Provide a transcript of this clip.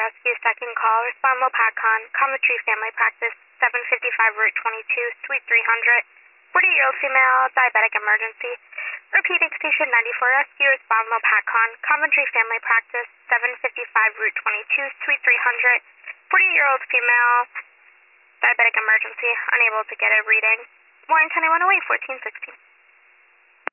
Rescue, second call. Respond Lopatcon, Coventry Family Practice, 755 Route 22, Suite 300. 40-year-old female, diabetic emergency. Repeating Station 94 Rescue, respond Lopatcon, Coventry Family Practice, 755 Route 22, Suite 300. 40-year-old female, diabetic emergency, unable to get a reading. Warren County 108, 1416.